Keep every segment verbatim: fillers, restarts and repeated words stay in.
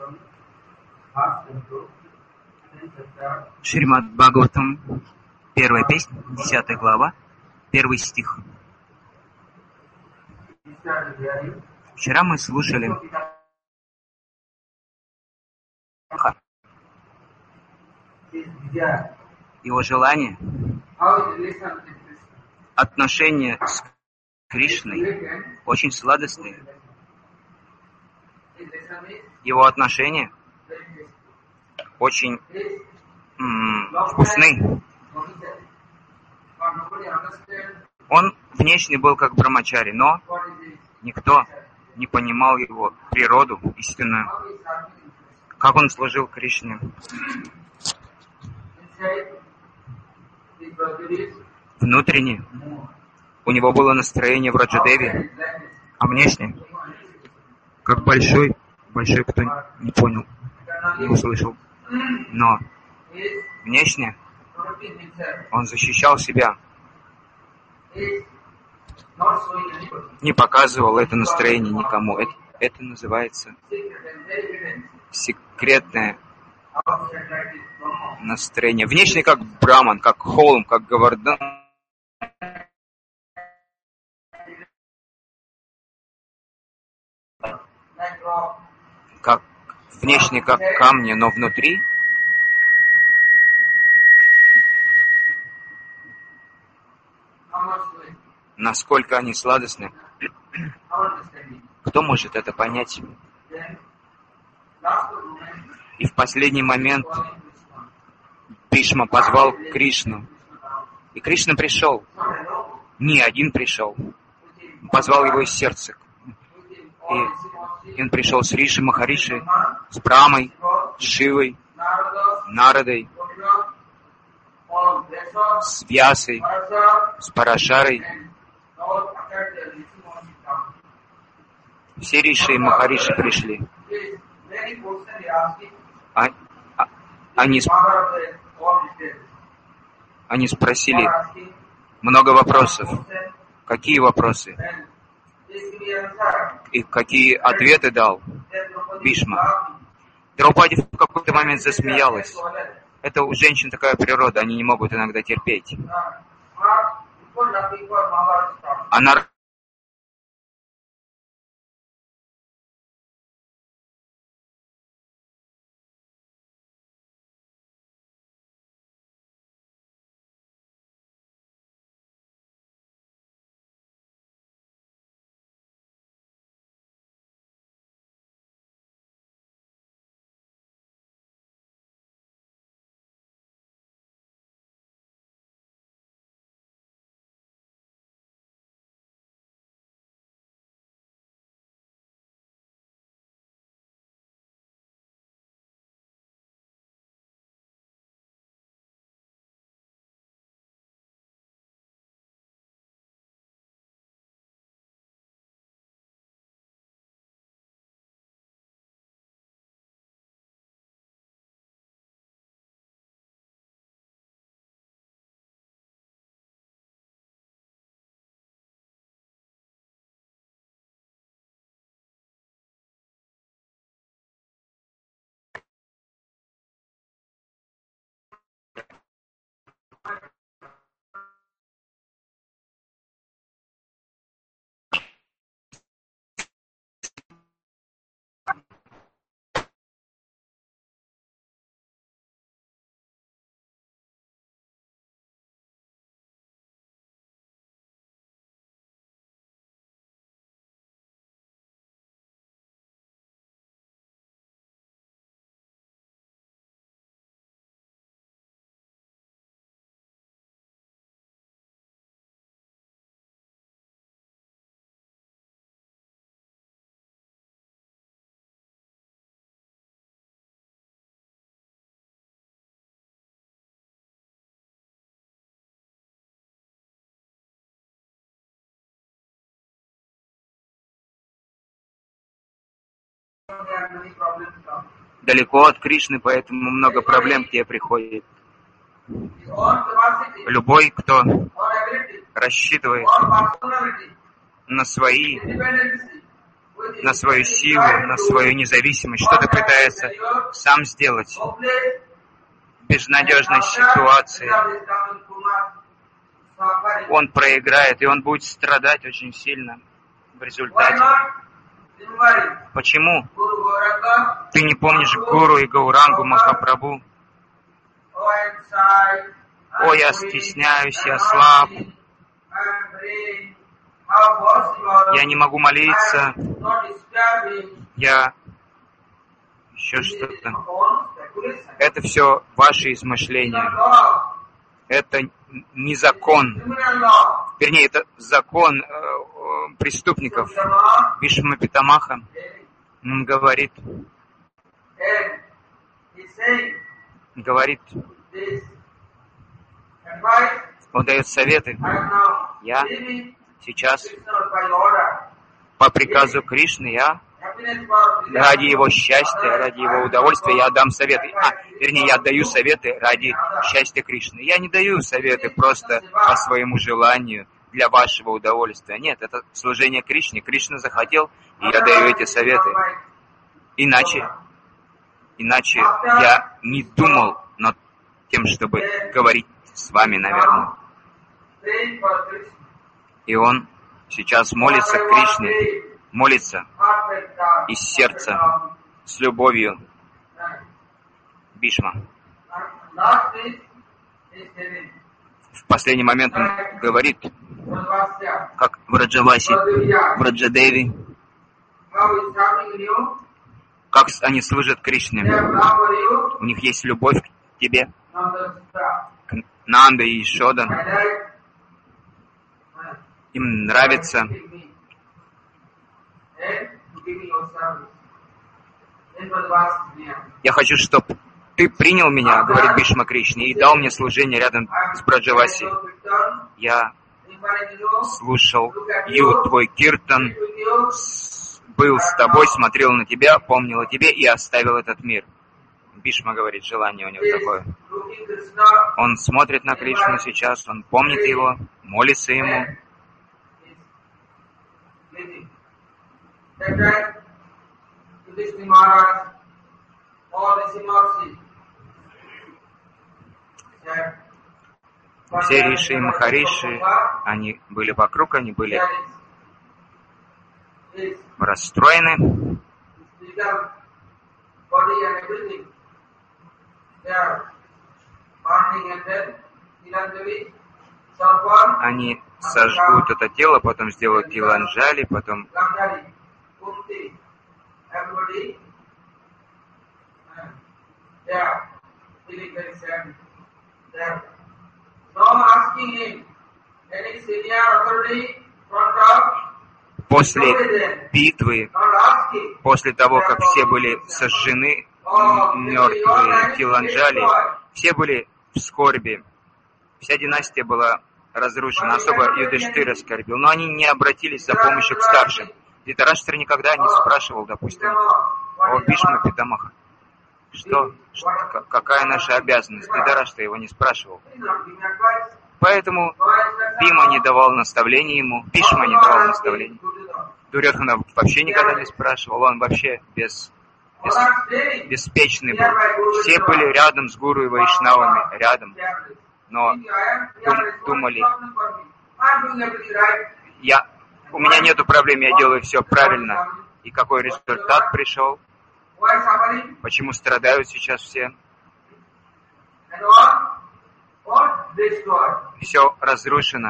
Шримад Бхагаватам, первая песня, десятая глава, первый стих. Вчера мы слушали его желание, отношения с Кришной очень сладостные. Его отношения очень м- вкусны. Он внешне был как брамачари, но никто не понимал его природу истинную, как он служил Кришне. Внутренне у него было настроение в Раджадеви, а внешне как большой, большой, кто не понял, не услышал. Но внешне он защищал себя, не показывал это настроение никому. Это, это называется секретное настроение. Внешне как браман, как холм, как Говардан. Как внешне как камни, но внутри насколько они сладостны. Кто может это понять? И в последний момент Бхишма позвал Кришну. И Кришна пришел. Не один пришел. Позвал его из сердца. И, и он пришел с Риши Махариши, с Брамой, с Шивой, Нарадой, с Вьясой, с Парашарой. Все Риши и Махариши пришли. А, а, они, они спросили много вопросов. Какие вопросы? И какие ответы дал Бхишма? Драупади в какой-то момент засмеялась. Это у женщин такая природа, они не могут иногда терпеть. Она далеко от Кришны, поэтому много проблем к тебе приходит. Любой, кто рассчитывает на свои на свою силу, на свою независимость, что-то пытается сам сделать в безнадежной ситуации. Он проиграет, и он будет страдать очень сильно в результате. Почему ты не помнишь Гуру и Гаурангу Махапрабху? О, я стесняюсь, я слаб, я не могу молиться, я еще что-то. Это все ваши измышления. Это не закон. Вернее, это закон э, э, преступников. Бишма Питамаха он говорит, говорит, он дает советы. Я сейчас по приказу Кришны, я ради его счастья, ради его удовольствия я дам советы. А, вернее, я даю советы ради счастья Кришны. Я не даю советы просто по своему желанию, для вашего удовольствия. Нет, это служение Кришне. Кришна захотел, и я даю эти советы. Иначе, иначе я не думал над тем, чтобы говорить с вами, наверное. И он сейчас молится к Кришне, молится из сердца, с любовью. Бишма. В последний момент он говорит, как в Раджаваси, в Раджадеви, как они служат Кришне. У них есть любовь к тебе, к Нанда и Шода. Им нравится я хочу, чтобы ты принял меня, говорит Бишма Кришне, и дал мне служение рядом с Браджаваси. Я слушал Ю, твой киртан, был с тобой, смотрел на тебя, помнил о тебе и оставил этот мир. Бишма говорит, желание у него такое. Он смотрит на Кришну сейчас, он помнит его, молится ему. Все риши и махариши, они были вокруг, они были расстроены. Они сожгут это тело, потом сделают тиланджали, потом после битвы, после того, как все были сожжены, мертвые тиланджали, все были в скорби. Вся династия была разрушена, особо Юдхиштхира скорбил, но они не обратились за помощью к старшим. Dhritarashtra никогда не спрашивал, допустим, о Бишма Питамаха, что, что, какая наша обязанность. Dhritarashtra его не спрашивал. Поэтому Бима не давал наставлений ему, Бишма не давал наставлений. Дурьодхана вообще никогда не спрашивал, он вообще без, без, беспечный был. Все были рядом с гуру и вайшнавами, рядом. Но думали, я, у меня нету проблем, я делаю все правильно. И какой результат пришел? Почему страдают сейчас все? Все разрушено.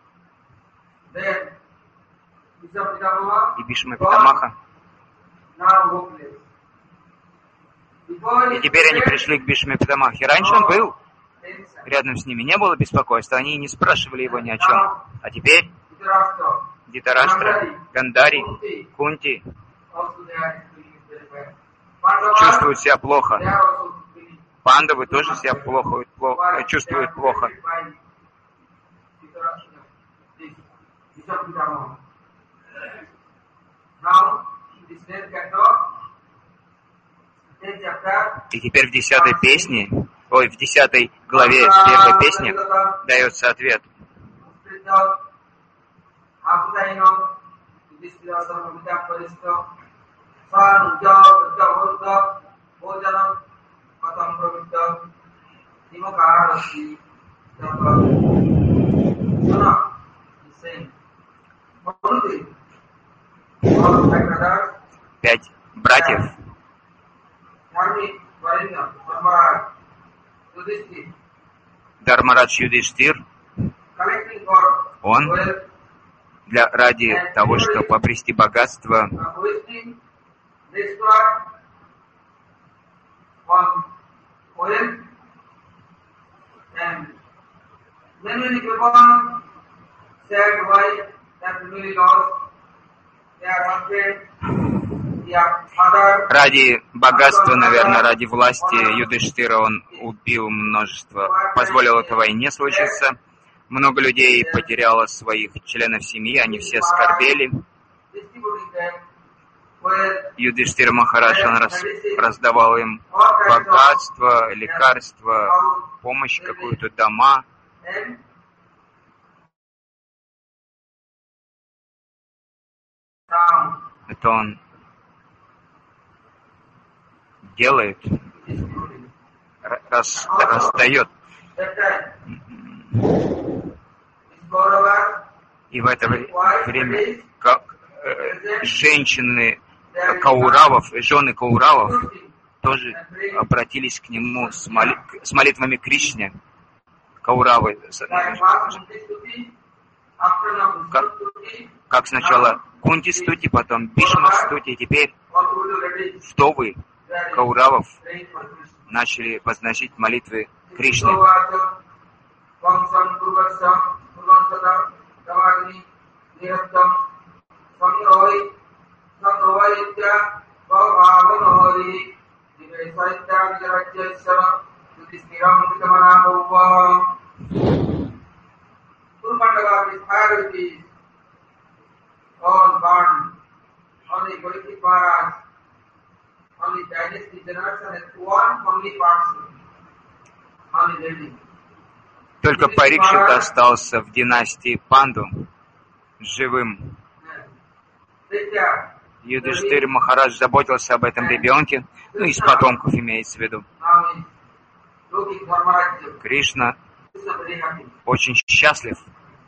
И Бишма Питамаха. И теперь они пришли к Бишме Питамахе. Раньше он был. Рядом с ними не было беспокойства, они не спрашивали его ни о чем. А теперь Dhritarashtra, Гандари, Кунти чувствуют себя плохо. Пандавы тоже себя плохо, плохо, чувствуют плохо. И теперь в десятой песне, ой, в десятой главе первой песни дается ответ. Пять братьев Дharmaрадж Юдхиштир, он для, ради того, чтобы обрести богатство, ради богатства, наверное, ради власти Юдхиштира он убил множество, позволил этой войне случиться. Много людей потеряло своих членов семьи, они все скорбели. Юдхиштир Махарадж, он раз, раздавал им богатство, лекарства, помощь какую-то, дома. Это он делает, раз, раздает. И в это время как, э, женщины Кауравов, жены Кауравов тоже обратились к нему с, моли, с молитвами Кришне. Кауравы, как, как сначала Кунти стути, потом Бишма стути, и теперь вдовы Кауравов начали возносить молитвы Кришне. Только Парикшит остался в династии Панду живым. Юдхиштир Махарадж заботился об этом ребенке, ну, из потомков имеется в виду. Кришна очень счастлив.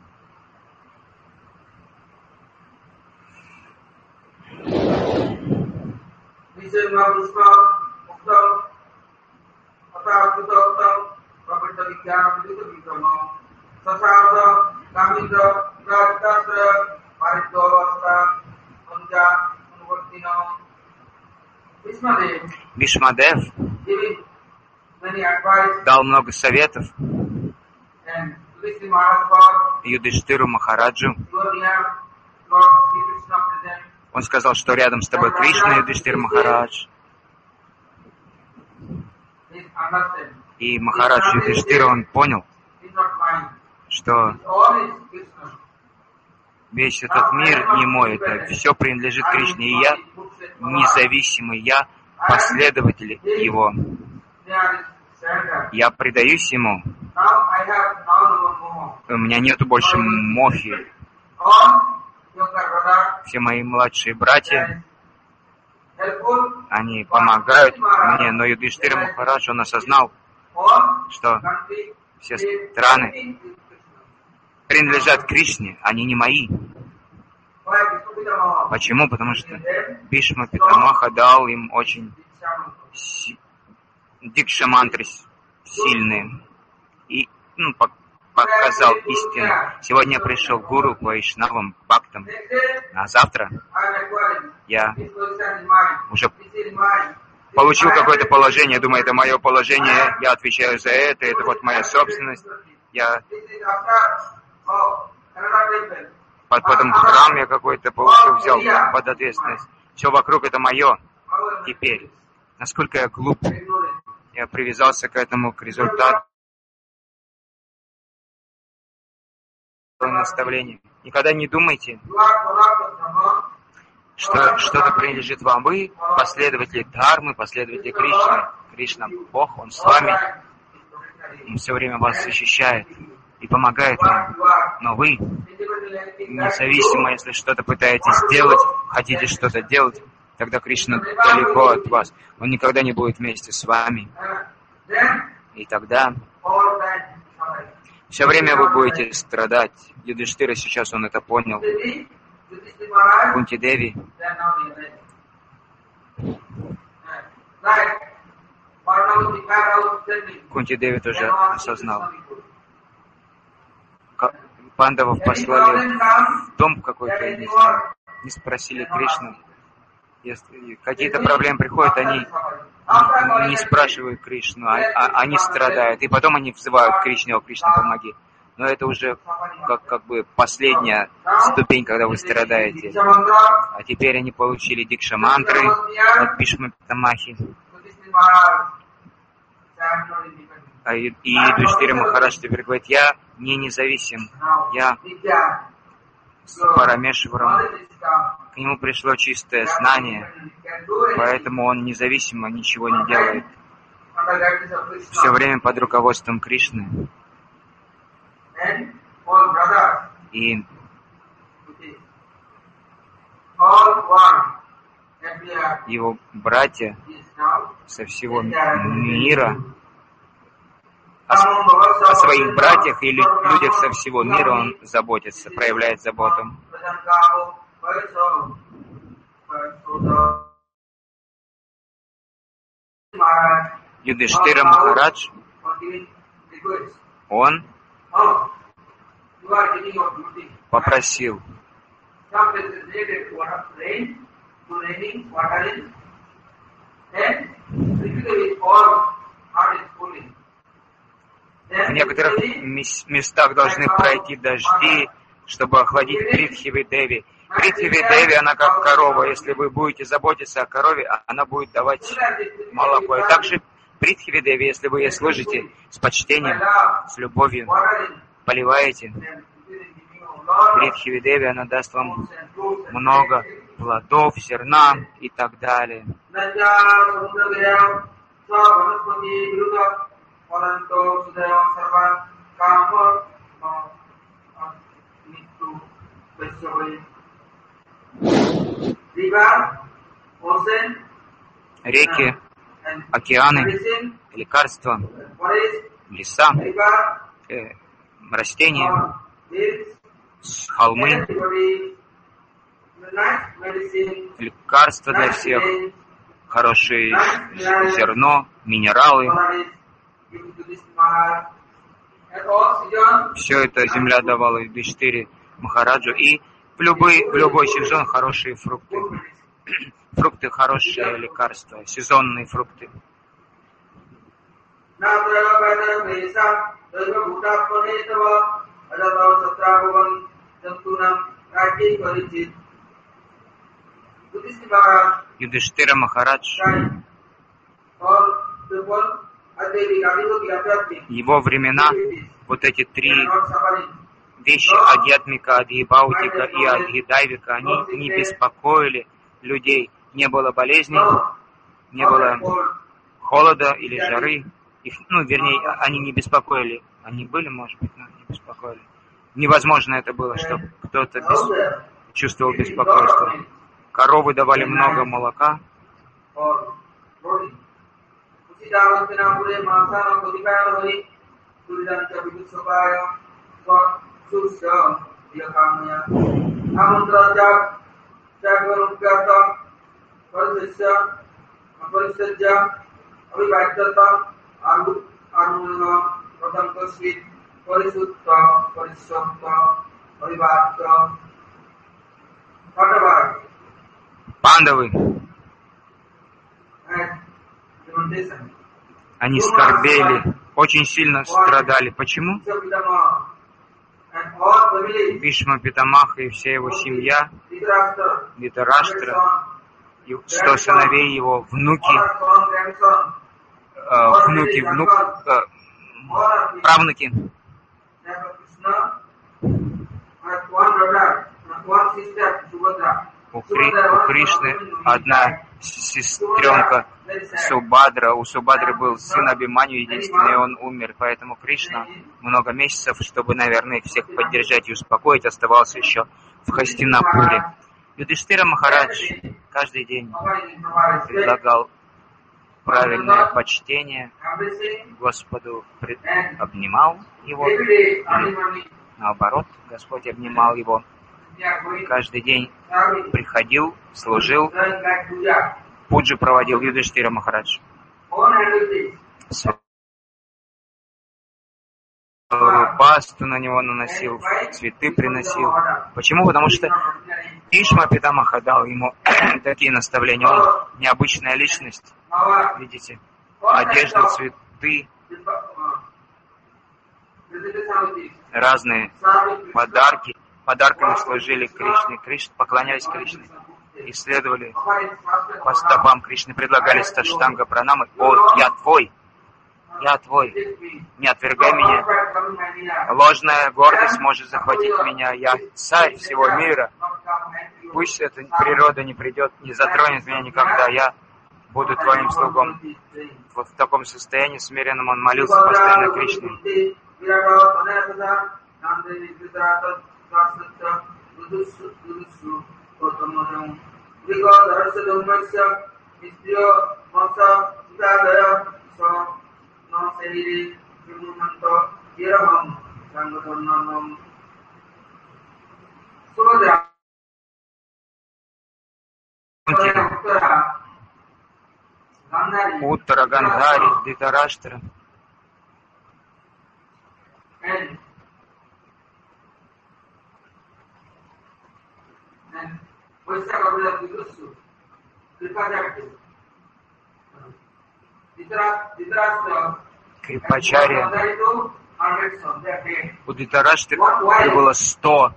Бишмадев дал много советов Юдхиштиру Махараджу. Он сказал, что рядом с тобой Кришна, Юдхиштир Махарадж. И Махарадж Юдхиштира, он понял, что весь этот мир не мой, это все принадлежит Кришне, и я независимый, я последователь его. Я предаюсь ему. У меня нету больше мохи. Все мои младшие братья, они помогают мне, но Юдхиштир Махарадж, он осознал, что все страны принадлежат Кришне, они не мои. Почему? Потому что Бишма Питамаха дал им очень си... дикша-мантры сильные и ну, показал истину. Сегодня я пришел к гуру по Вайшнавам, бхактам, а завтра я уже получил какое-то положение, думаю, это мое положение, я отвечаю за это, это вот моя собственность. Я под, потом храм я какой-то получил, взял под ответственность. Все вокруг это мое теперь. Насколько я глуп. Я привязался к этому, к результату. Наставление. Никогда не думайте, что что-то принадлежит вам. Вы последователи Дхармы, последователи Кришны. Кришна Бог, Он с вами. Он все время вас защищает. и помогает вам. Но вы, независимо, если что-то пытаетесь сделать, хотите что-то делать, тогда Кришна далеко от вас. Он никогда не будет вместе с вами. И тогда все время вы будете страдать. Юдхиштира сейчас он это понял. Кунти Деви. Кунти Деви тоже осознал. Пандавов послали в дом какой-то, не знаю, не спросили Кришну. Если какие-то проблемы приходят, они не спрашивают Кришну, а, а они страдают. И потом они взывают Кришне: «О, Кришна, помоги». Но это уже как, как бы последняя ступень, когда вы страдаете. А теперь они получили дикша-мантры от Бхишма Питамахи. А и Юдхиштира Махарадж теперь говорит: я не независим, я с Парамешваром. К нему пришло чистое знание, поэтому он независимо ничего не делает. Все время под руководством Кришны. И его братья со всего мира, о, о своих братьях и людях со всего мира он заботится, проявляет заботу. Юдхиштира Махарадж, он попросил: в некоторых местах должны пройти дожди, чтобы охладить Притхиви Деви. Притхиви Деви, она как корова. Если вы будете заботиться о корове, она будет давать молоко. И также Притхиви Деви, если вы ей служите с почтением, с любовью, поливаете Притхиви Деви, она даст вам много плодов, зерна и так далее. Реки, океаны, лекарства, леса, э, растения, холмы, лекарства для всех, хорошее зерно, минералы. Все это земля давала Юдхиштире Махараджу, и в любой, в любой сезон хорошие фрукты. Фрукты хорошие лекарства, сезонные фрукты. Юдхиштира Махарадж, его времена, вот эти три вещи, Адьятмика, Адхибаутика и Адхидайвика, они не беспокоили людей. Не было болезней, не было холода или жары. Их, ну, вернее, они не беспокоили. Они были, может быть, но не беспокоили. Невозможно это было, чтобы кто-то без... чувствовал беспокойство. Коровы давали много молока. Пандавы, они скорбели, очень сильно страдали. Почему? Бхишма Питамаха и вся его семья, Дитараштра, сто сыновей его, внуки, э, внуки, внук, э, правнуки. У, Кри, у Кришны одна сестренка Субадра. У Субадры был сын Абхиманью единственный, и он умер. Поэтому Кришна много месяцев, чтобы, наверное, всех поддержать и успокоить, оставался еще в Хастинапуре. Юдхиштира Махарадж каждый день предлагал правильное почтение Господу, пред... обнимал его, или наоборот, Господь обнимал его. Каждый день приходил, служил, пуджу проводил Юдхиштира Махарадж. Пасту на него наносил, цветы приносил. Почему? Потому что Бхишма Питамаха дал ему такие наставления. Он необычная личность. Видите? Одежда, цветы, разные подарки. Подарками служили Кришне. Кришне поклонялись Кришне. Исследовали по стопам Кришны, предлагали саштанга пранамы. О, я твой! Я твой! Не отвергай меня! Ложная гордость может захватить меня. Я царь всего мира. Пусть эта природа не придет, не затронет меня никогда. Я буду твоим слугом. Вот в таком состоянии смиренном он молился постоянно Кришне. Уттара, Гандхари, Дитараштра. Крипачария. У Дитараштры было сто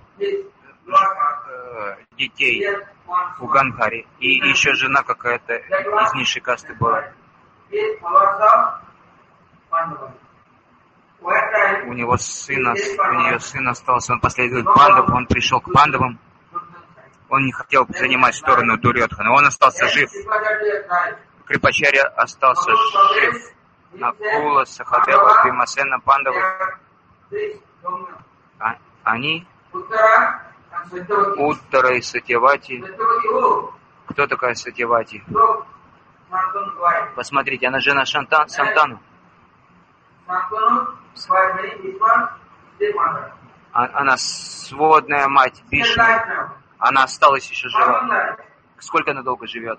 э, детей у Гандхари. И еще жена какая-то из низшей касты была. У него сына, у нее сын остался, он последует Пандав, он пришел к Пандавам. Он не хотел занимать сторону Дурьодхана, он остался жив. Крипачарья остался жив. Накула, Сахадева, Бимасена, Пандавы. А, они, Уттара и Сатьявати. Кто такая Сатьявати? Посмотрите, она жена Шантан, Сантану. Она сводная мать Бишну. Она осталась еще жива. Сколько она долго живет?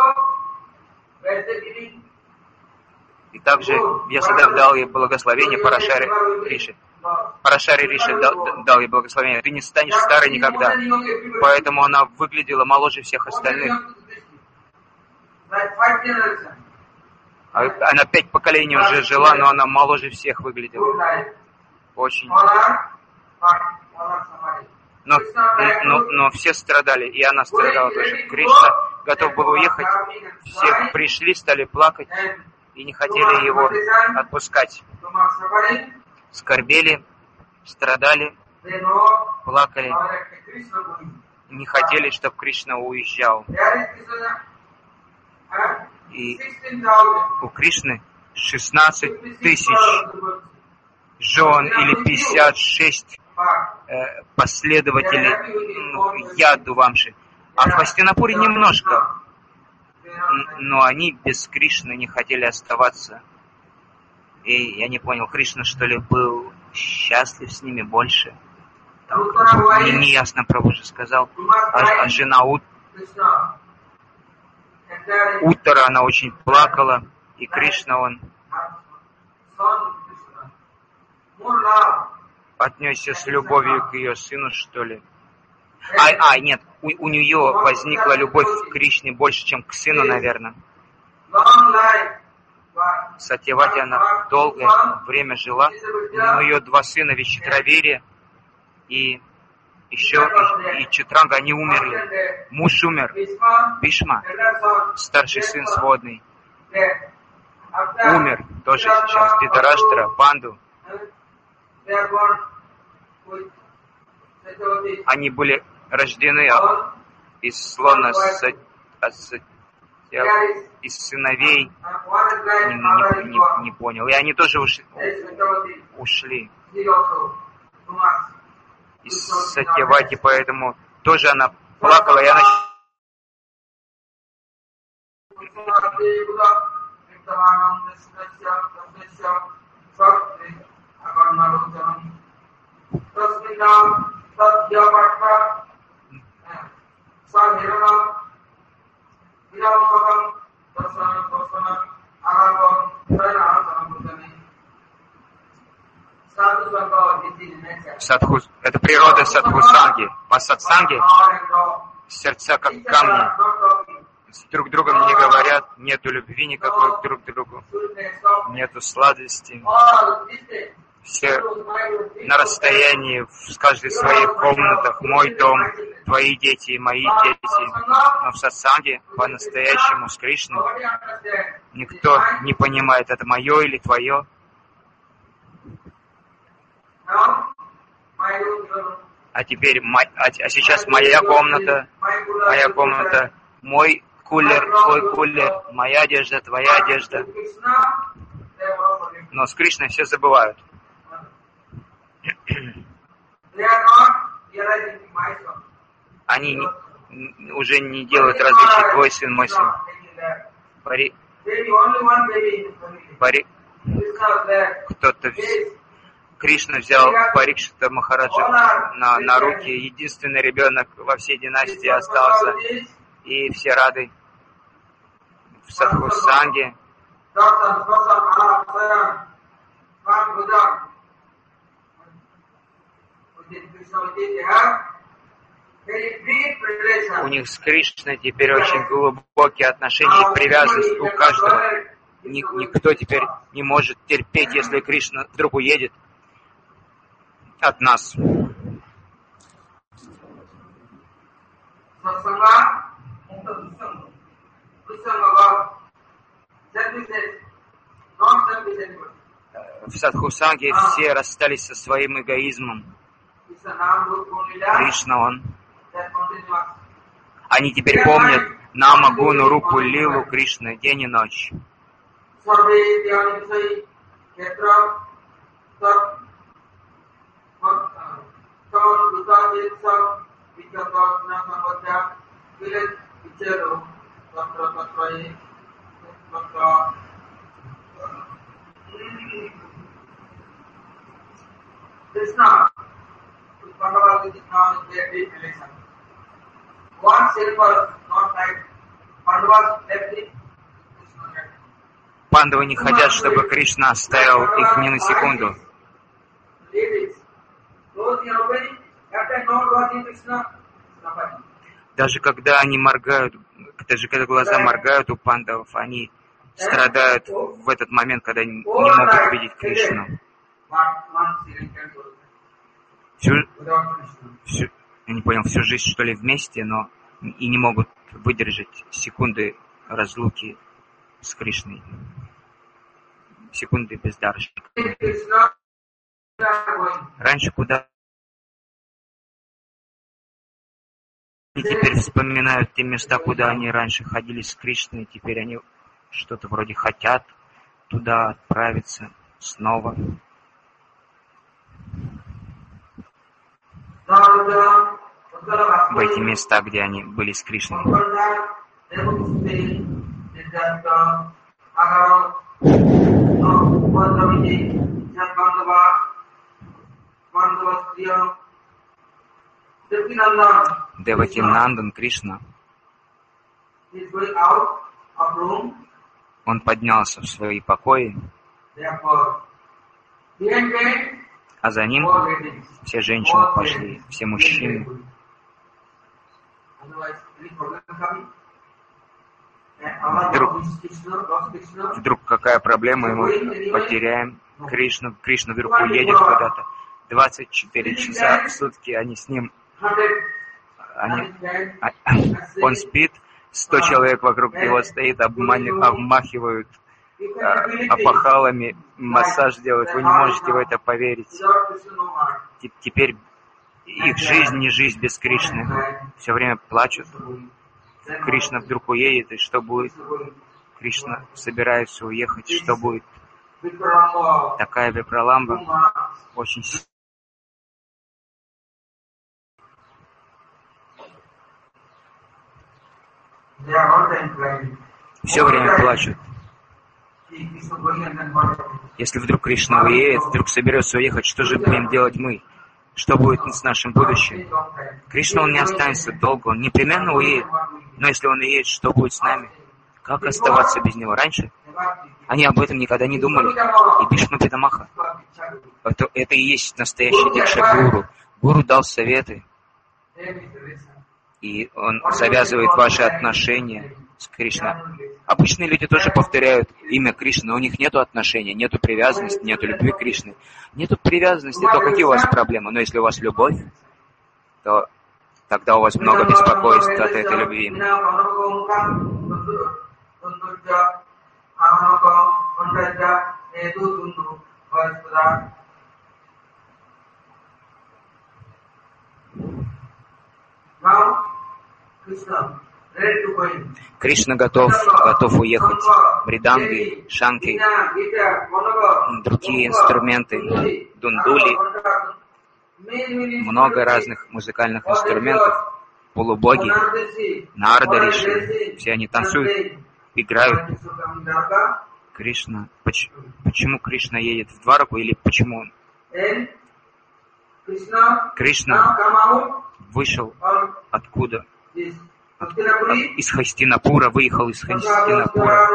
И также Вьясадев дал ей благословение Парашари Риши. Парашари Риши дал, дал ей благословение. Ты не станешь старой никогда. Поэтому она выглядела моложе всех остальных. Она пять поколений уже жила, но она моложе всех выглядела. Очень. Но, но, но все страдали, и она страдала тоже. Кришна готов был уехать. Все пришли, стали плакать и не хотели его отпускать. Скорбели, страдали, плакали, не хотели, чтобы Кришна уезжал. И у Кришны шестнадцать тысяч жен или пятьдесят шесть э, последователей ну, Яду Вамши. А в Хастинапуре немножко. Но они без Кришны не хотели оставаться. И я не понял, Кришна, что ли, был счастлив с ними больше? Там, мне не ясно, Прабху же сказал. А, а жена Ут... Уттара, она очень плакала. И Кришна, он отнесся с любовью к ее сыну, что ли. А, а нет, у, у нее возникла любовь к Кришне больше, чем к сыну, наверное. Сатьявати, она долгое время жила. У нее два сына, Вичитравири и еще и, и Читранга, они умерли. Муж умер, Бишма, старший сын сводный, умер тоже сейчас. Дитараштра, Панду. Они были рождены из слона Я из сыновей не, не, не, не понял. И они тоже ушли. ушли. Из Сатьявати, поэтому тоже она плакала, и она... Садху, это природа садхусанги. По сатсанге сердца как камни, с друг другом не говорят, нету любви никакой друг к другу, нету сладости. Все на расстоянии, в каждой своих комнатах, мой дом, твои дети и мои дети. Но в сатсанге по-настоящему с Кришной никто не понимает, это мое или твое. А теперь, а сейчас моя комната, моя комната, мой кулер, твой кулер, моя одежда, твоя одежда. Но с Кришной все забывают. Они не, уже не делают различий, твой сын, мой сын. Пари, пари, кто-то... Кришна взял Парикшита Махараджа на, на руки. Единственный ребенок во всей династии остался. И все рады в садхусанге. У них с Кришной теперь очень глубокие отношения и привязанность у каждого. Никто теперь не может терпеть, если Кришна вдруг уедет от нас. В садхусанге все расстались со своим эгоизмом. Кришна, он. Они теперь помнят Нама, Гуну, Рупу, Лилу Кришны день и ночь. Пандавы не хотят, чтобы Кришна оставил их ни на секунду. Даже когда они моргают, даже когда глаза моргают у пандавов, они страдают в этот момент, когда не могут видеть Кришну. Всю, всю, я не понял, всю жизнь, что ли, вместе, но и не могут выдержать секунды разлуки с Кришной. Секунды бездарочных. Раньше куда... И теперь вспоминают те места, куда они раньше ходили с Кришной, теперь они что-то вроде хотят туда отправиться снова. В эти места, где они были с Кришной. Деваки Нандан Кришна, он поднялся в свои покои, а за ним все женщины пошли, все мужчины. Вдруг, вдруг какая проблема, и мы потеряем Кришну, Кришна вдруг уедет куда-то. двадцать четыре часа в сутки они с ним, они, он спит, сто человек вокруг него стоит, обмахивают опахалами, массаж делают. Вы не можете в это поверить. Теперь их жизнь не жизнь без Кришны. Все время плачут. Кришна вдруг уедет, и что будет? Кришна собирается уехать, что будет? Такая Випраламба очень сильная. Все время плачут. Если вдруг Кришна уедет, вдруг соберется уехать, что же будем делать мы? Что будет с нашим будущим? Кришна, он не останется долго, он непременно уедет. Но если он уедет, что будет с нами? Как оставаться без него? Раньше они об этом никогда не думали. И Бхишма Питамаха, это, это и есть настоящий Дикша Гуру. Гуру дал советы. И он завязывает ваши отношения с Кришной. Обычные люди тоже повторяют имя Кришны, но у них нету отношения, нету привязанности, нету любви к Кришне. Нету привязанности, то какие у вас проблемы? Но если у вас любовь, то тогда у вас много беспокойств от этой любви. Кришна готов, готов уехать. Мриданги, шанки, другие инструменты, дундули, много разных музыкальных инструментов, полубоги, Нарада Риши, все они танцуют, играют. Кришна, почему, почему Кришна едет в Двараку или почему он? Кришна вышел откуда? От, от, из Хастинапура, выехал из Хастинапура.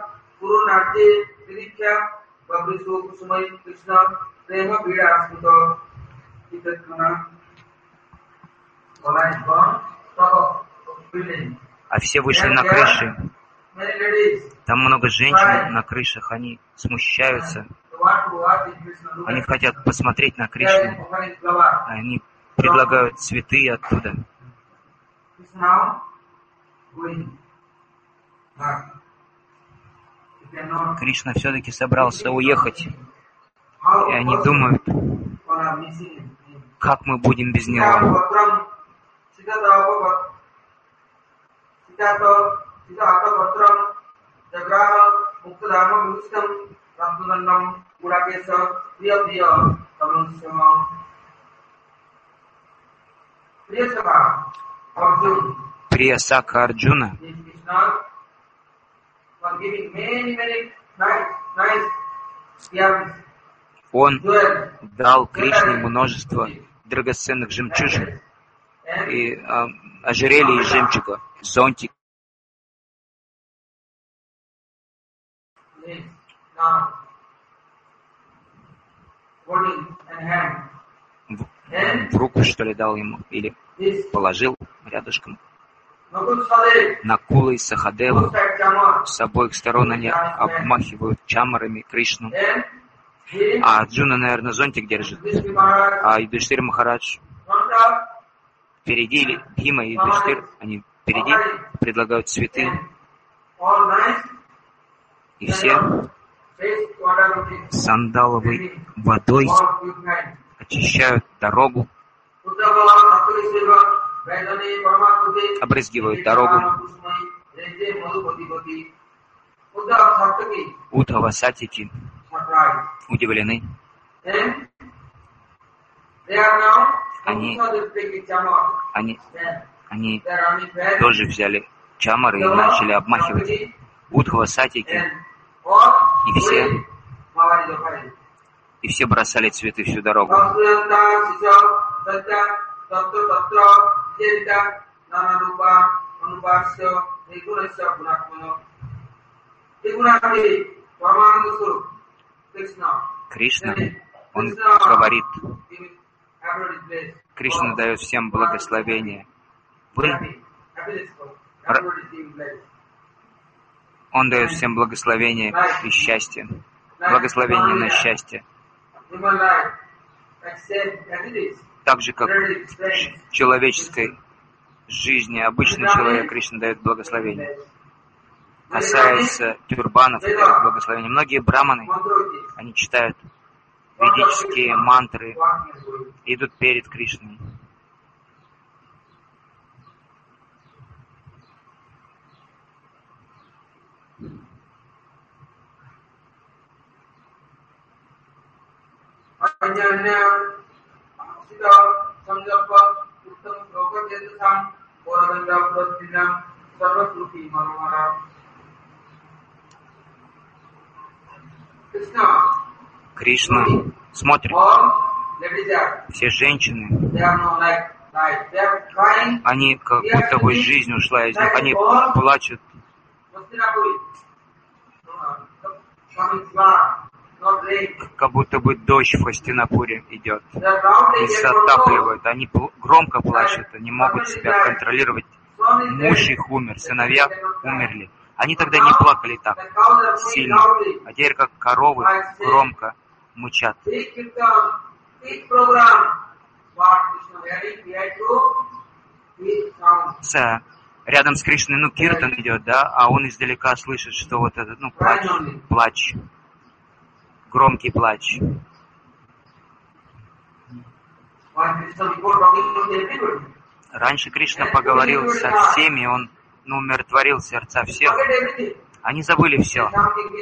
А все вышли на крыши. Там много женщин на крышах, они смущаются. Они хотят посмотреть на Кришну. Они предлагают цветы оттуда. Кришна все-таки собрался уехать. И они думают, как мы будем без него. Приясака Арджуна, он дал Кришне множество драгоценных жемчужин и э, ожерелья из жемчуга, зонтик. В, в руку, что ли, дал ему, или положил рядышком. Накула и Сахадева с обоих сторон они обмахивают чамарами Кришну. А Арджуна, наверное, зонтик держит. А Юдхиштхир Махарадж впереди, или Бхима и Юдхиштхир, они впереди предлагают цветы. И все сандаловой водой очищают дорогу, обрызгивают дорогу. Удхава Сатики удивлены. Они, они, они тоже взяли чамары и начали обмахивать Удхава Сатики. И все, и все бросали цветы всю дорогу. Кришна, он говорит, Кришна дает всем благословение. Вы, он дает всем благословение и счастье. Благословение на счастье. Так же, как в человеческой жизни обычный человек, Кришна дает благословение. Касается тюрбанов, дает благословение. Многие браманы, они читают ведические мантры, идут перед Кришной. Кришна смотрит. Все женщины, они как будто бы жизнь ушла из них. Они плачут. Как будто бы дождь в Хастинапуре идет. И затапливают. Они пл- громко плачут. Они могут себя контролировать. Муж их умер, сыновья умерли. Они тогда не плакали так сильно. А теперь как коровы громко мычат. С, рядом с Кришной, ну, киртан идет, да, а он издалека слышит, что вот этот, ну, плач, плач, громкий плач. Раньше Кришна поговорил со всеми, он, ну, умиротворил сердца всех. Они забыли все.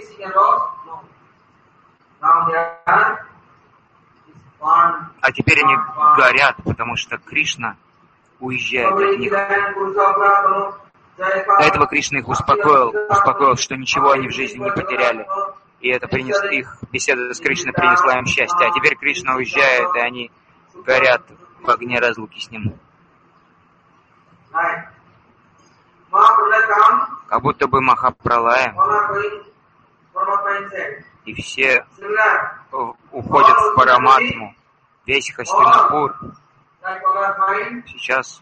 А теперь они горят, потому что Кришна уезжает от них. До этого Кришна их успокоил, успокоил, что ничего они в жизни не потеряли. И это принес, их беседа с Кришной принесла им счастье. А теперь Кришна уезжает, и они горят в огне разлуки с ним. Как будто бы Махапралая, и все уходят в Параматму. Весь Хастинапур сейчас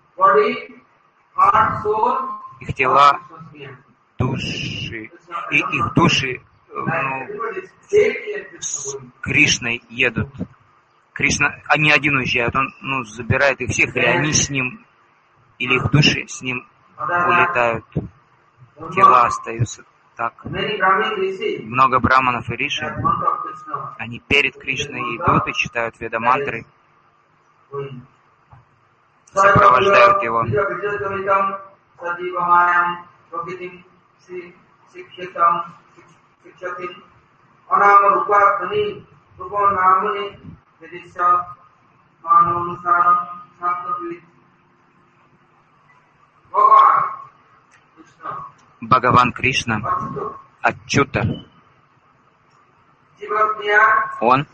их тела, души, и их души, ну, с Кришной едут. Кришна, они один уезжают, он, ну, забирает их всех, или они с ним, или их души с ним улетают. Тела остаются так. Много браманов и риши, они перед Кришной идут и читают ведамантры, сопровождают его. Бхагаван Кришна, Ачюта, он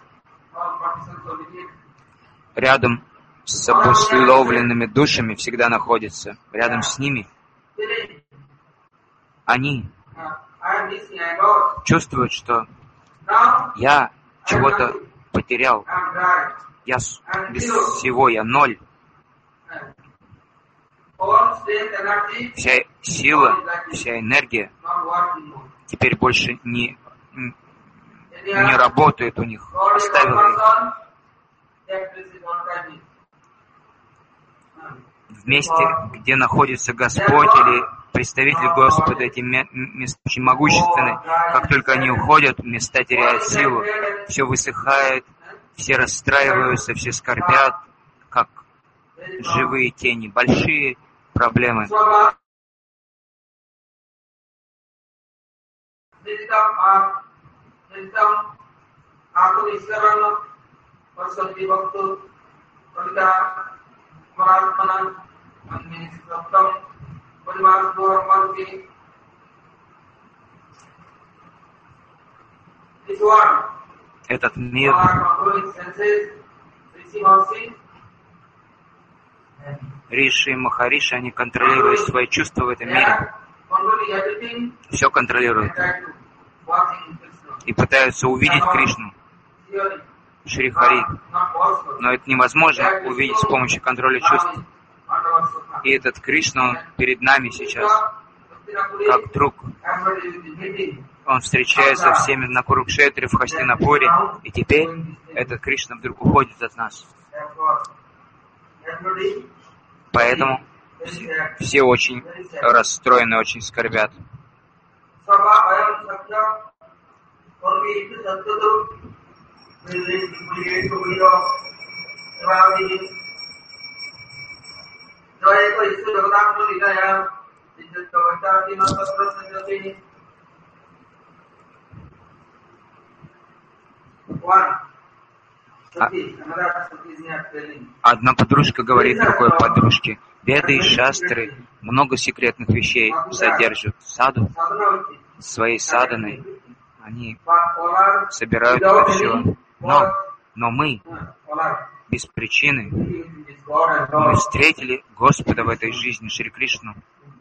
рядом с обусловленными душами всегда находится, рядом с ними. Они чувствуют, что я чего-то потерял, я без всего, я ноль. Вся сила, вся энергия теперь больше не, не работает у них, оставила их. В месте, где находится Господь или представитель Господа, эти места очень могущественны. Как только они уходят, места теряют силу, все высыхает, все расстраиваются, все скорбят, как живые тени, большие проблемы. Этот мир Риши и Махариши, они контролируют свои чувства в этом мире. Все контролируют. И пытаются увидеть Кришну, Шри Хари. Но это невозможно увидеть с помощью контроля чувств. И этот Кришна, он перед нами сейчас, как друг. Он встречается со всеми на Курукшетре, в Хастинапуре. И теперь этот Кришна вдруг уходит от нас. Поэтому все, все очень расстроены, очень скорбят. А одна подружка говорит другой подружке: Веды и шастры много секретных вещей содержат. Саду своей саданой они собирают это все. Но, но мы без причины мы встретили Господа в этой жизни, Шри Кришну.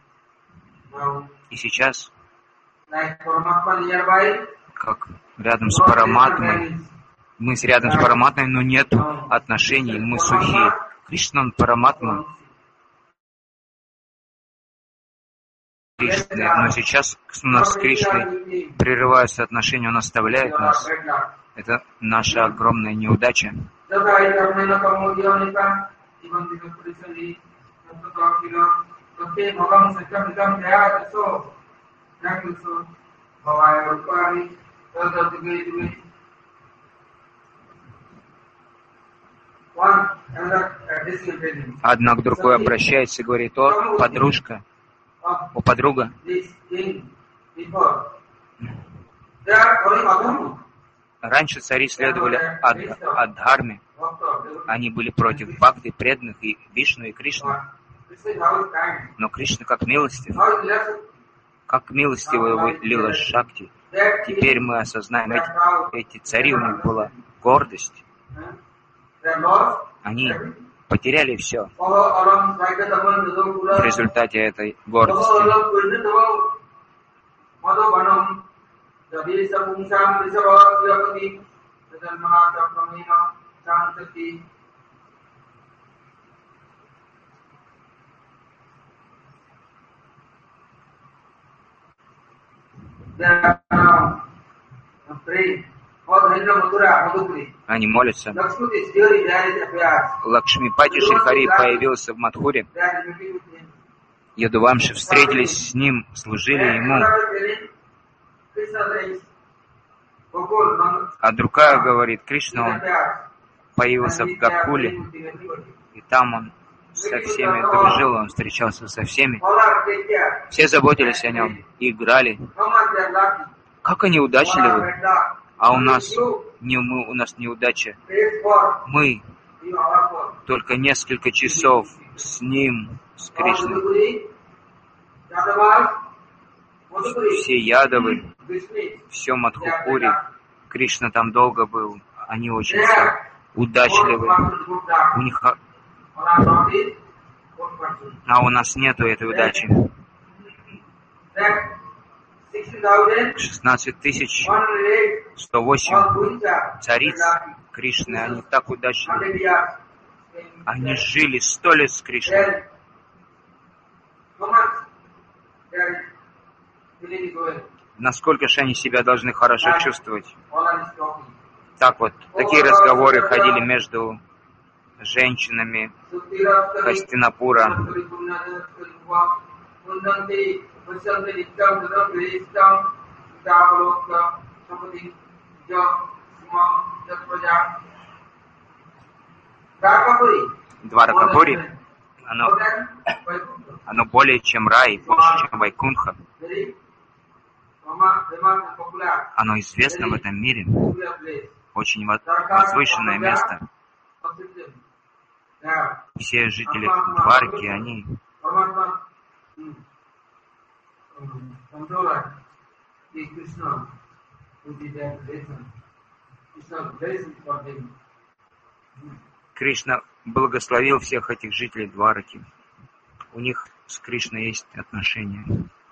И сейчас, как рядом с Параматмой, мы с рядом с Параматмой, но нет отношений, мы сухие. Кришна, он Параматма. Кришна, но сейчас у нас с Кришной прерываются отношения, он оставляет нас. Это наша огромная неудача. Одна к другой обращается и говорит: о, подружка, о, подруга, раньше цари следовали ад, Адхарме. Они были против Бхакти, преданных, и Вишну, и Кришны. Но Кришна как милостив, как милостиво его лила Шакти. Теперь мы осознаем, эти, эти цари, у них была гордость. Они потеряли все в результате этой гордости. Они молятся. Лакшмипати Шрихари появился в Мадхуре. Ядувамши встретились с ним, служили ему. А другая говорит: Кришна, он появился в Гакуле, и там он со всеми дружил, он встречался со всеми. Все заботились о нем, играли. Как они удачливы! А у нас, не, мы, у нас неудача. Мы только несколько часов с ним, с Кришной. Все Ядавы, все Мадхупури. Кришна там долго был. Они очень удачливы. У них... А у нас нету этой удачи. шестнадцать тысяч сто восемь цариц Кришны, они так удачливы. Они жили сто лет с Кришной. Насколько же они себя должны хорошо чувствовать? Так вот, такие разговоры ходили между женщинами Хастинапура. Дваракапури, оно, оно более чем рай, больше, чем Вайкунха. Оно известно в этом мире. Очень возвышенное место. Все жители Дварки, они Кришна благословил всех этих жителей Двараки. У них с Кришной есть отношения.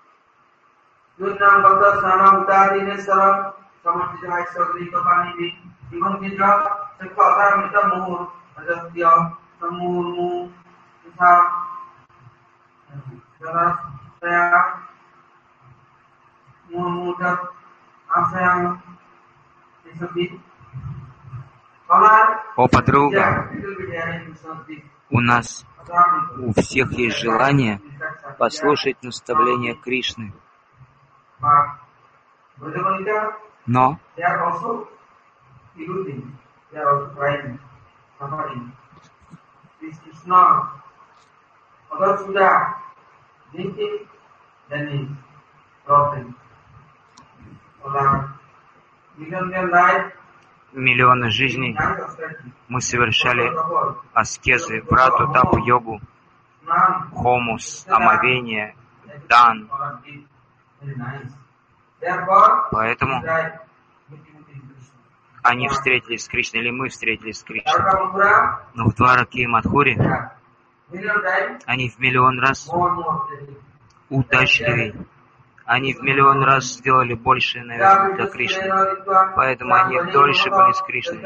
О, подруга, у нас у всех есть желание послушать наставления Кришны. Но миллионы жизней мы совершали аскезы, врату, тапу, йогу, хомус, омовение, дан. Поэтому они встретились с Кришной, или мы встретились с Кришной. Но в Двараке и Мадхуре они в миллион раз удачливее. Они в миллион раз сделали больше, наверное, для Кришны. Поэтому они дольше были с Кришной.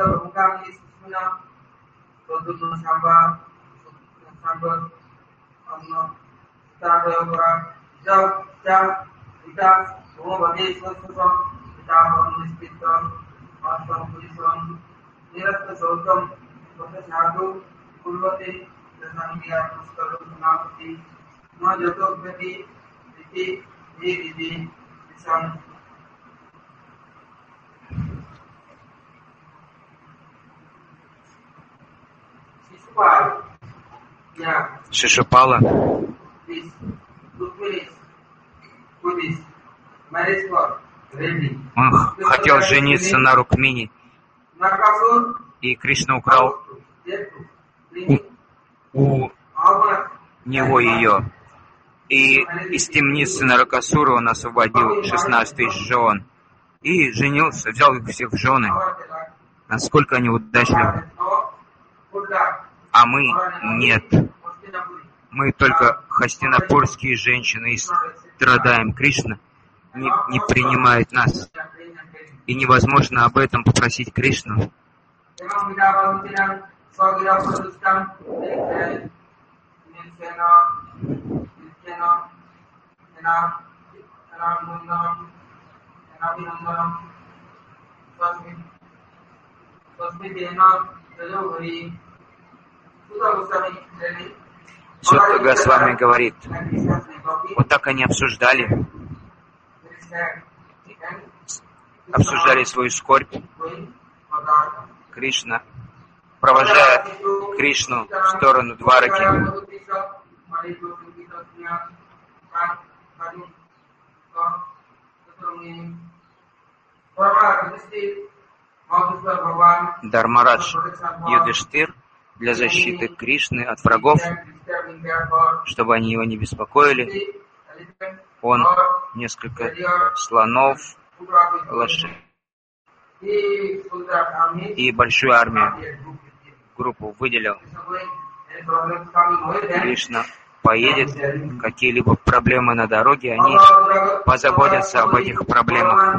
Шишупала он хотел жениться на Рукмини, и Кришна украл у, у него ее. И из темницы Наракасура он освободил шестнадцать тысяч жен и женился, взял их всех в жены. Насколько они удачливы. А мы нет. Мы только хастинапурские женщины и страдаем. Кришна не, не принимает нас. И невозможно об этом попросить Кришну. Сутта Госвами говорит, вот так они обсуждали, обсуждали свою скорбь. Кришна, провожая Кришну в сторону Двараки, Дharmaрадж Юдхиштир для защиты Кришны от врагов, чтобы они его не беспокоили, он несколько слонов, лошадей и большую армию, группу выделил. Кришна поедет, какие-либо проблемы на дороге, они позаботятся об этих проблемах.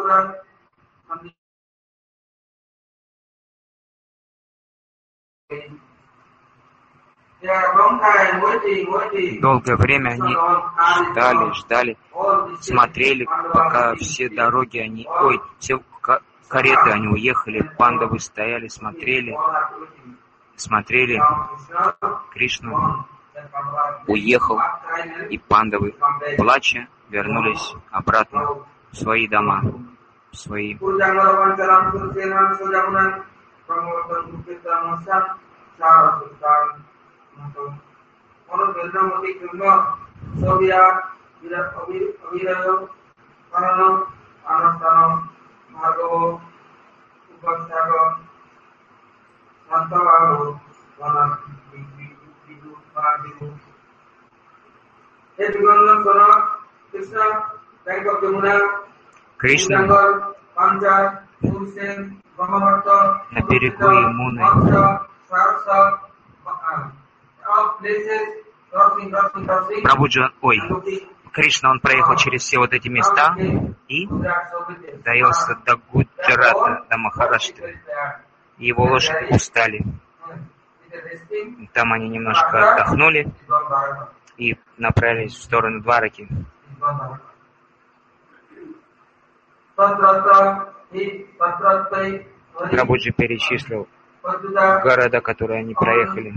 Долгое время они ждали, ждали, смотрели, пока все дороги, они, ой, все кареты, они уехали, пандавы стояли, смотрели, смотрели, Кришна уехал, и пандавы, плача, вернулись обратно в свои дома, в свои. Кришна на берегу Ямуны, Прабхуджа, ой, Кришна, он проехал через все вот эти места и доелся до Гуджарата, до Махараштры. Его лошади устали. Там они немножко отдохнули и направились в сторону Двараки. Прабхуджи перечислил города, которые они проехали.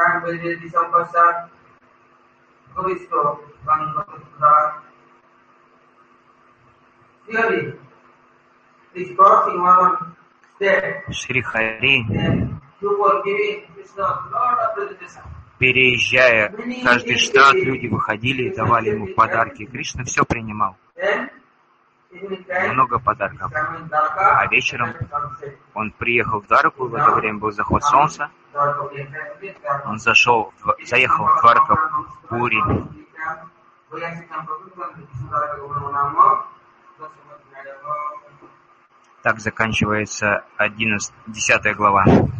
Шри Хари, переезжая каждый штат, люди выходили и давали ему подарки. Кришна все принимал. много подарков. А вечером он приехал в Двараку, в это время был заход солнца. Он зашел, в, заехал в Дваракапури. Так заканчивается одиннадцатая, десятая глава.